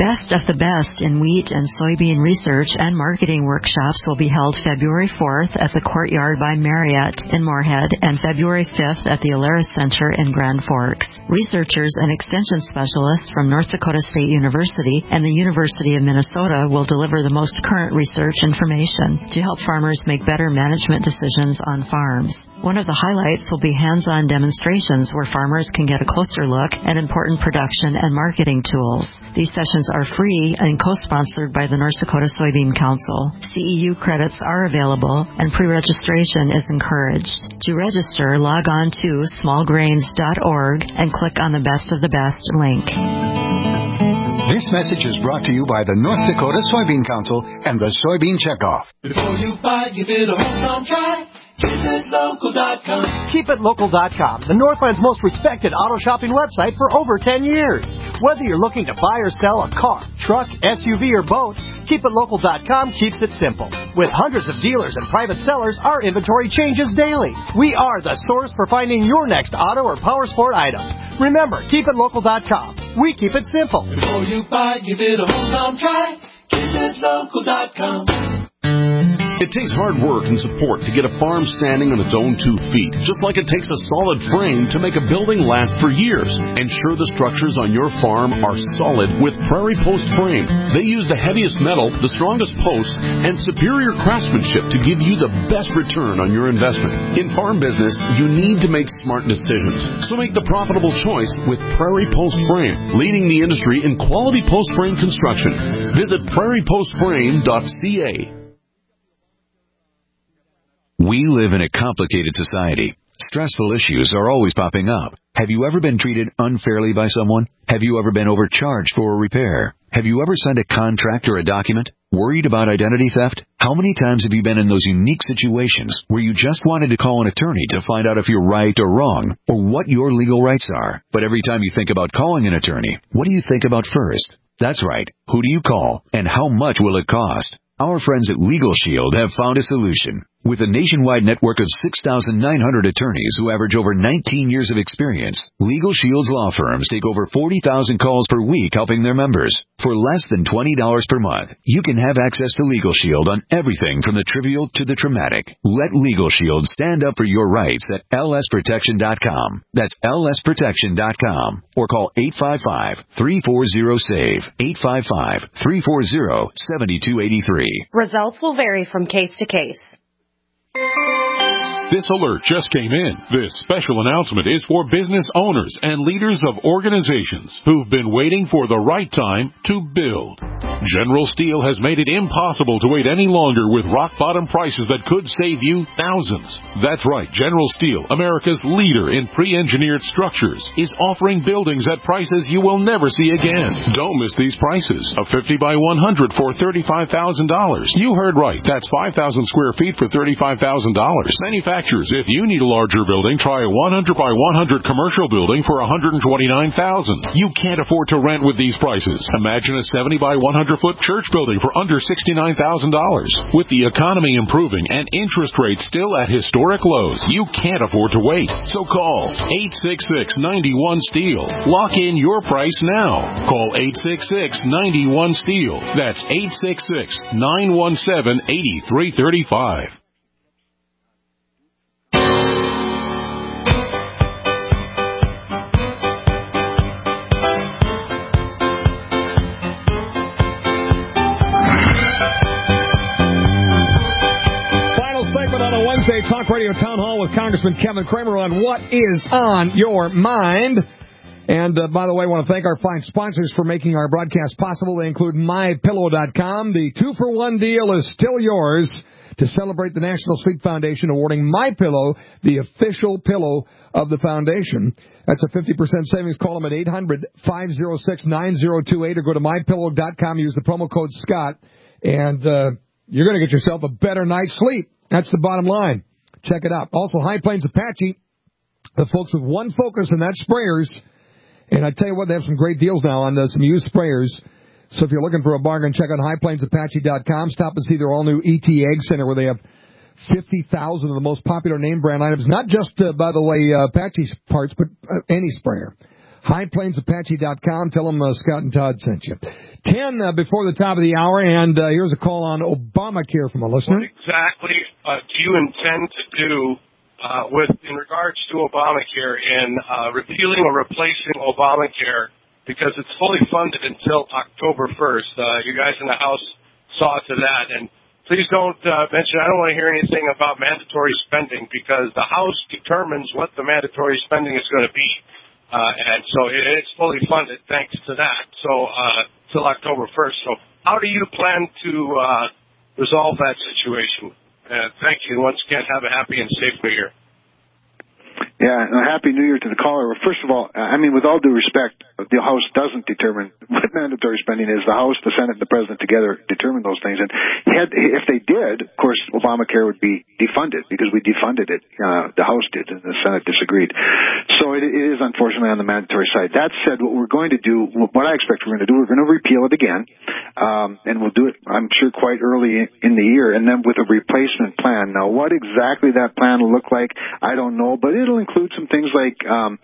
Best of the Best in Wheat and Soybean Research and Marketing workshops will be held February fourth at the Courtyard by Marriott in Moorhead and February fifth at the Alaris Center in Grand Forks. Researchers and extension specialists from North Dakota State University and the University of Minnesota will deliver the most current research information to help farmers make better management decisions on farms. One of the highlights will be hands-on demonstrations where farmers can get a closer look at important production and marketing tools. These sessions are free and co-sponsored by the North Dakota Soybean Council. C E U credits are available and pre-registration is encouraged. To register, log on to small grains dot org and click on the Best of the Best link. This message is brought to you by the North Dakota Soybean Council and the Soybean Checkoff. Before you buy, give it a home try. Keep it local dot com. Keep it local dot com, the Northland's most respected auto shopping website for over ten years. Whether you're looking to buy or sell a car, truck, S U V, or boat, Keep It Local dot com keeps it simple. With hundreds of dealers and private sellers, our inventory changes daily. We are the source for finding your next auto or power sport item. Remember, Keep It Local dot com. We keep it simple. Before you buy, give it a home try. Keep It Local dot com. It takes hard work and support to get a farm standing on its own two feet, just like it takes a solid frame to make a building last for years. Ensure the structures on your farm are solid with Prairie Post Frame. They use the heaviest metal, the strongest posts, and superior craftsmanship to give you the best return on your investment. In farm business, you need to make smart decisions. So make the profitable choice with Prairie Post Frame, leading the industry in quality post frame construction. Visit prairie post frame dot c a. We live in a complicated society. Stressful issues are always popping up. Have you ever been treated unfairly by someone? Have you ever been overcharged for a repair? Have you ever signed a contract or a document? Worried about identity theft? How many times have you been in those unique situations where you just wanted to call an attorney to find out if you're right or wrong, or what your legal rights are? But every time you think about calling an attorney, what do you think about first? That's right. Who do you call, and how much will it cost? Our friends at Legal Shield have found a solution. With a nationwide network of six thousand nine hundred attorneys who average over nineteen years of experience, Legal Shield's law firms take over forty thousand calls per week helping their members. For less than twenty dollars per month, you can have access to Legal Shield on everything from the trivial to the traumatic. Let Legal Shield stand up for your rights at L S protection dot com. That's L S protection dot com. Or call eight five five, three four zero, S A V E, eight five five, three four zero, seven two eight three. Results will vary from case to case. This alert just came in. This special announcement is for business owners and leaders of organizations who've been waiting for the right time to build. General Steel has made it impossible to wait any longer with rock-bottom prices that could save you thousands. That's right. General Steel, America's leader in pre-engineered structures, is offering buildings at prices you will never see again. Don't miss these prices. A fifty by one hundred for thirty-five thousand dollars. You heard right. That's five thousand square feet for thirty-five thousand dollars. Manufacturers, if you need a larger building, try a one hundred by one hundred commercial building for one hundred twenty-nine thousand dollars. You can't afford to rent with these prices. Imagine a seventy by one hundred foot church building for under sixty-nine thousand dollars. With the economy improving and interest rates still at historic lows, you can't afford to wait. So call eight six six, nine one, STEEL. Lock in your price now. Call eight six six, nine one, STEEL. That's eight six six, nine one seven, eight three three five. Wednesday Talk Radio Town Hall with Congressman Kevin Cramer on What Is on Your Mind. And, uh, by the way, I want to thank our fine sponsors for making our broadcast possible. They include my pillow dot com. The two-for-one deal is still yours to celebrate the National Sleep Foundation awarding MyPillow the official pillow of the foundation. That's a fifty percent savings. Call them at eight hundred, five oh six, nine oh two eight or go to my pillow dot com. Use the promo code Scott, and uh, you're going to get yourself a better night's sleep. That's the bottom line. Check it out. Also, High Plains Apache, the folks with one focus, and that's sprayers. And I tell you what, they have some great deals now on uh, some used sprayers. So if you're looking for a bargain, check out high plains apache dot com. Stop and see their all-new E T Egg Center where they have fifty thousand of the most popular name brand items. Not just, uh, by the way, uh, Apache parts, but uh, any sprayer. high plains apache dot com. Tell them uh, Scott and Todd sent you. Ten uh, before the top of the hour, and uh, here's a call on Obamacare from a listener. What exactly uh, do you intend to do uh, with in regards to Obamacare in uh, repealing or replacing Obamacare? Because it's fully funded until October first. Uh, you guys in the House saw to that. And please don't uh, mention, I don't want to hear anything about mandatory spending, because the House determines what the mandatory spending is going to be. Uh, and so it, it's fully funded thanks to that. So uh, till October first. So how do you plan to uh, resolve that situation? Uh, thank you. Once again, have a happy and safe New Year. Yeah, and a happy New Year to the caller. Well, first of all, I mean, with all due respect, the House doesn't determine what mandatory spending is. The House, the Senate, and the President together determine those things. And had, if they did, of course, Obamacare would be defunded, because we defunded it. Uh, the House did, and the Senate disagreed. So it, it is unfortunately on the mandatory side. That said, what we're going to do, what I expect we're going to do, we're going to repeal it again, um, and we'll do it, I'm sure, quite early in the year, and then with a replacement plan. Now, what exactly that plan will look like, I don't know, but it'll include some things like, um,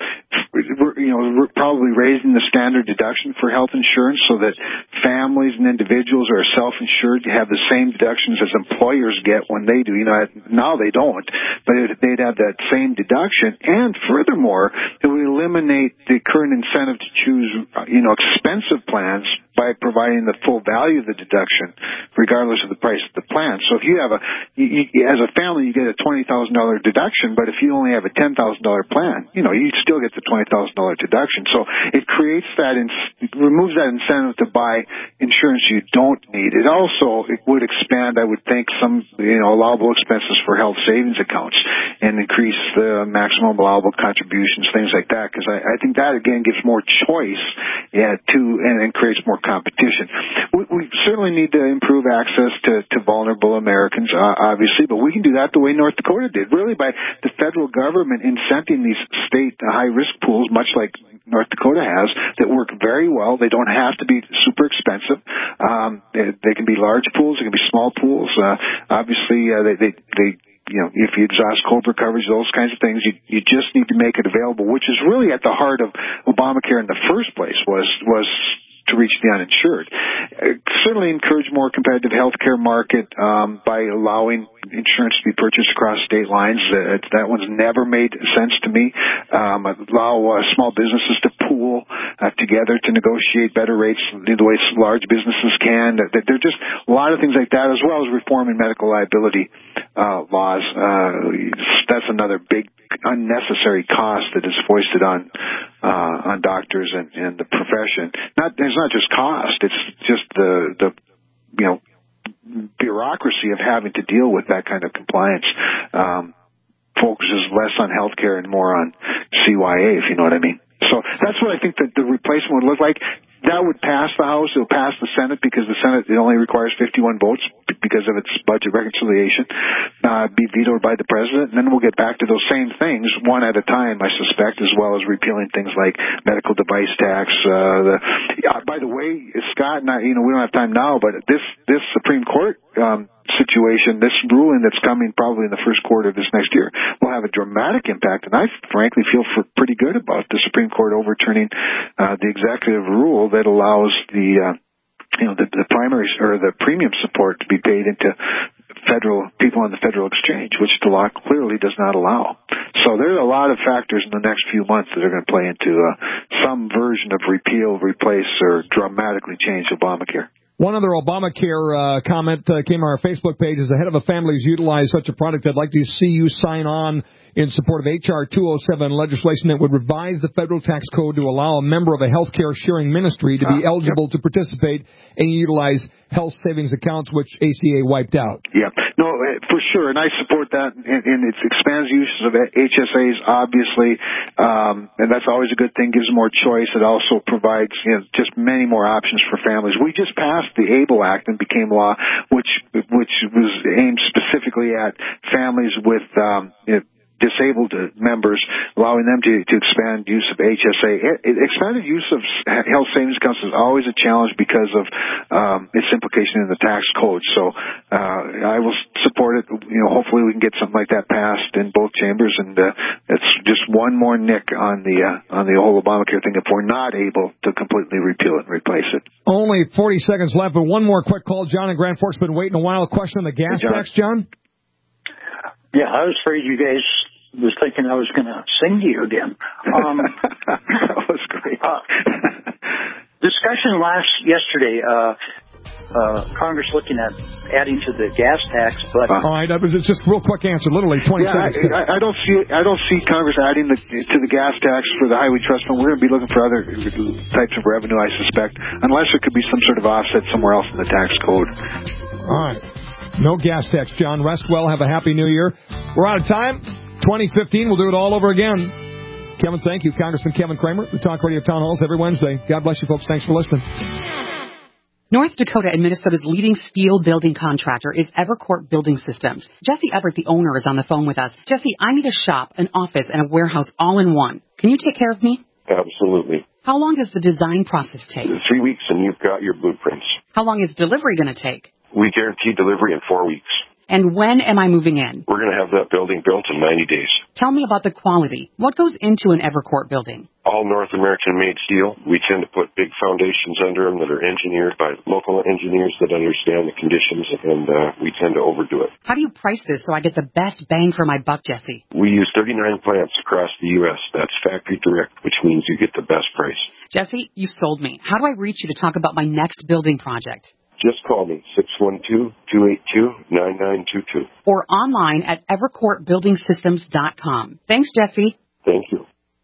you know, we're probably raising the standard deduction for health insurance so that families and individuals who are self-insured have the same deductions as employers get when they do. You know, now they don't, but they'd have that same deduction. And furthermore, it would eliminate the current incentive to choose, you know, expensive plans by providing the full value of the deduction, regardless of the price of the plan. So if you have a, you, you, as a family, you get a twenty thousand dollars deduction, but if you only have a ten thousand dollars plan, you know, you still get the twenty thousand dollars deduction. So it creates that, it removes that incentive to buy insurance you don't need. It also, it would expand, I would think, some, you know, allowable expenses for health savings accounts and increase the maximum allowable contributions, things like that, because I, I think that, again, gives more choice yeah, to, and, and creates more competition. We, we certainly need to improve access to, to vulnerable Americans, uh, obviously, but we can do that the way North Dakota did, really by the federal government incenting these state high-risk pools, much like North Dakota has, that work very well. They don't have to be super expensive. Um, they, they can be large pools. They can be small pools. Uh, obviously, uh, they, they, they you know, if you exhaust COBRA coverage, those kinds of things, you, you just need to make it available, which is really at the heart of Obamacare in the first place, was, was to reach the uninsured. Uh, certainly encourage more competitive health care market um, by allowing insurance to be purchased across state lines. Uh, that one's never made sense to me. Um, allow uh, small businesses to pool uh, together to negotiate better rates the way large businesses can. There are just a lot of things like that, as well as reforming medical liability uh, laws. Uh, that's another big unnecessary cost that is foisted on uh, on doctors and, and the profession. Not it's not just cost; it's just the the you know bureaucracy of having to deal with that kind of compliance. Um, focuses less on healthcare and more on C Y A, if you know what I mean. So that's what I think that the replacement would look like. That would pass the House. It will pass the Senate, because the Senate, it only requires fifty-one votes because of its budget reconciliation, uh, be vetoed by the President. And then we'll get back to those same things one at a time, I suspect, as well as repealing things like medical device tax. Uh, the, uh, by the way, Scott, and I, you know, we don't have time now, but this, this Supreme Court, um, situation, this ruling that's coming probably in the first quarter of this next year, will have a dramatic impact. And I frankly feel for pretty good about the Supreme Court overturning uh, the executive rule that allows the uh, you know the, the primary or the premium support to be paid into federal people on the federal exchange, which the law clearly does not allow. So there's a lot of factors in the next few months that are going to play into uh, some version of repeal, replace, or dramatically change Obamacare. One other Obamacare uh, comment uh, came on our Facebook page. As the head of a family who's utilized such a product, I'd like to see you sign on in support of H R two oh seven, legislation that would revise the federal tax code to allow a member of a health care sharing ministry to be uh, eligible yep. to participate and utilize health savings accounts, which A C A wiped out. Yeah, no, for sure, and I support that, and, and it expands uses of H S As, obviously, um, and that's always a good thing, gives more choice. It also provides, you know, just many more options for families. We just passed the ABLE Act and became law, which which was aimed specifically at families with um, you know, disabled members, allowing them to, to expand use of H S A. Expanded use of health savings accounts is always a challenge because of um, its implication in the tax code. So uh, I will support it. You know, hopefully we can get something like that passed in both chambers, and uh, it's just one more nick on the uh, on the whole Obamacare thing if we're not able to completely repeal it and replace it. Only forty seconds left, but one more quick call. John in Grand Forks been waiting a while. A question on the gas hey, John. tax, John? Yeah, I was afraid you guys was thinking I was going to sing to you again. Um, that was great. Uh, discussion last yesterday. Uh, uh, Congress looking at adding to the gas tax, but uh, all right, that was just a real quick answer, literally twenty yeah, seconds. I, I don't see I don't see Congress adding the, to the gas tax for the Highway Trust Fund. We're going to be looking for other types of revenue, I suspect, unless there could be some sort of offset somewhere else in the tax code. All right. No gas tax, John. Rest well. Have a happy new year. We're out of time. twenty fifteen, we'll do it all over again. Kevin, thank you. Congressman Kevin Cramer, the Talk Radio Town Halls every Wednesday. God bless you, folks. Thanks for listening. North Dakota and Minnesota's leading steel building contractor is Evercourt Building Systems. Jesse Everett, the owner, is on the phone with us. Jesse, I need a shop, an office, and a warehouse all in one. Can you take care of me? Absolutely. How long does the design process take? Three weeks and you've got your blueprints. How long is delivery going to take? We guarantee delivery in four weeks. And when am I moving in? We're going to have that building built in ninety days. Tell me about the quality. What goes into an Evercourt building? All North American-made steel. We tend to put big foundations under them that are engineered by local engineers that understand the conditions, and uh, we tend to overdo it. How do you price this so I get the best bang for my buck, Jesse? We use thirty-nine plants across the U S That's factory direct, which means you get the best price. Jesse, you sold me. How do I reach you to talk about my next building project? Just call me, six one two, two eight two, nine nine two two. Or online at evercourt building systems dot com. Thanks, Jesse. Thank you.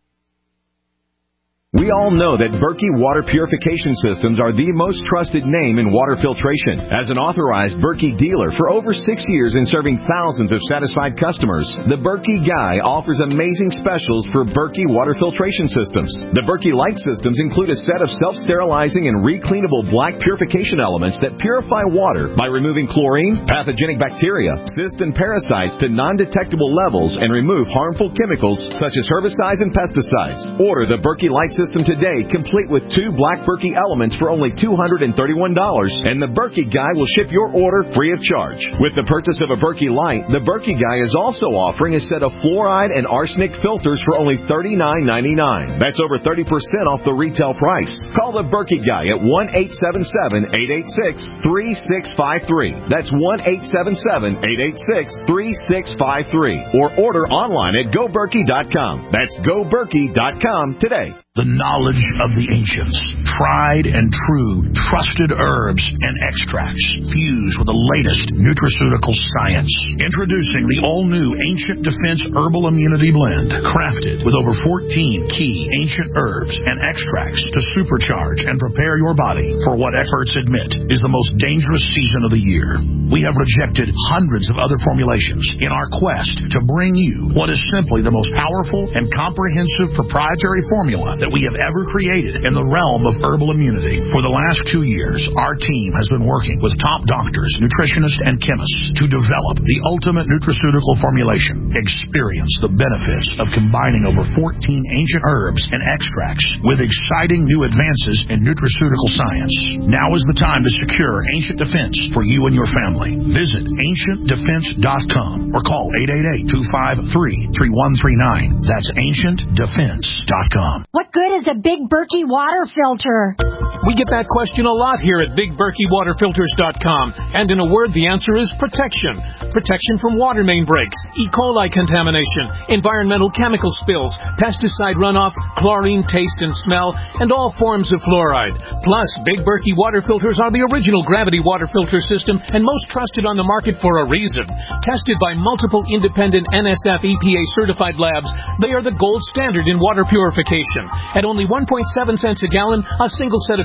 We all know that Berkey Water Purification Systems are the most trusted name in water filtration. As an authorized Berkey dealer for over six years and serving thousands of satisfied customers, the Berkey Guy offers amazing specials for Berkey Water Filtration Systems. The Berkey Light Systems include a set of self-sterilizing and recleanable black purification elements that purify water by removing chlorine, pathogenic bacteria, cysts, and parasites to non-detectable levels and remove harmful chemicals such as herbicides and pesticides. Order the Berkey Light System today, complete with two black Berkey elements for only two hundred thirty-one dollars, and the Berkey Guy will ship your order free of charge. With the purchase of a Berkey Light, the Berkey Guy is also offering a set of fluoride and arsenic filters for only thirty-nine ninety-nine. That's over thirty percent off the retail price. Call the Berkey Guy at one eight seven seven, eight eight six, three six five three. That's one eight seven seven, eight eight six, three six five three. Or order online at go berkey dot com. That's go berkey dot com today. The knowledge of the ancients, tried and true, trusted herbs and extracts fused with the latest nutraceutical science. Introducing the all-new Ancient Defense Herbal Immunity Blend, crafted with over fourteen key ancient herbs and extracts to supercharge and prepare your body for what experts admit is the most dangerous season of the year. We have rejected hundreds of other formulations in our quest to bring you what is simply the most powerful and comprehensive proprietary formula that we have ever created in the realm of herbal immunity. For the last two years, our team has been working with top doctors, nutritionists, and chemists to develop the ultimate nutraceutical formulation. Experience the benefits of combining over fourteen ancient herbs and extracts with exciting new advances in nutraceutical science. Now is the time to secure Ancient Defense for you and your family. Visit ancient defense dot com or call eight eight eight, two five three, three one three nine. That's ancient defense dot com. What good is a Big Berkey water filter? We get that question a lot here at big berkey water filters dot com. And in a word, the answer is protection. Protection from water main breaks, E. coli contamination, environmental chemical spills, pesticide runoff, chlorine taste and smell, and all forms of fluoride. Plus, Big Berkey water filters are the original gravity water filter system and most trusted on the market for a reason. Tested by multiple independent N S F E P A certified labs, they are the gold standard in water purification. At only one point seven cents a gallon, a single set of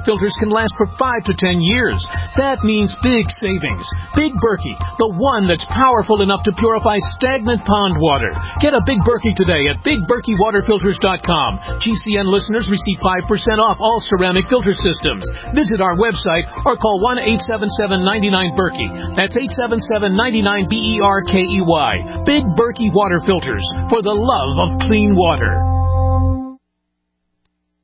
filters can last for five to ten years. That means big savings. Big Berkey, the one that's powerful enough to purify stagnant pond water. Get a Big Berkey today at big berkey water filters dot com. G C N listeners receive five percent off all ceramic filter systems. Visit our website or call one eight seven seven, nine nine, Berkey. That's eight seven seven, nine nine, B E R K E Y. Big Berkey Water Filters, for the love of clean water.